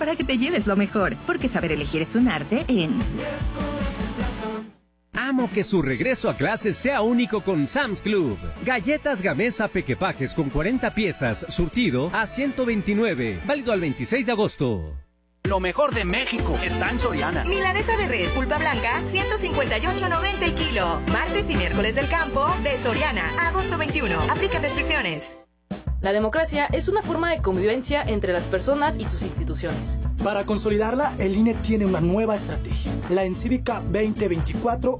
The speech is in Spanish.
para que te lleves lo mejor, porque saber elegir es un arte en... Amo que su regreso a clases sea único con Sam's Club. Galletas Gamesa Pequepajes con 40 piezas, surtido a $129, válido al 26 de agosto. Lo mejor de México está en Soriana. Milanesa de res pulpa blanca, 158.90 el kilo. Martes y miércoles del campo de Soriana, agosto 21. Aplica restricciones. La democracia es una forma de convivencia entre las personas y sus instituciones. Para consolidarla, el INE tiene una nueva estrategia, la Encívica 2024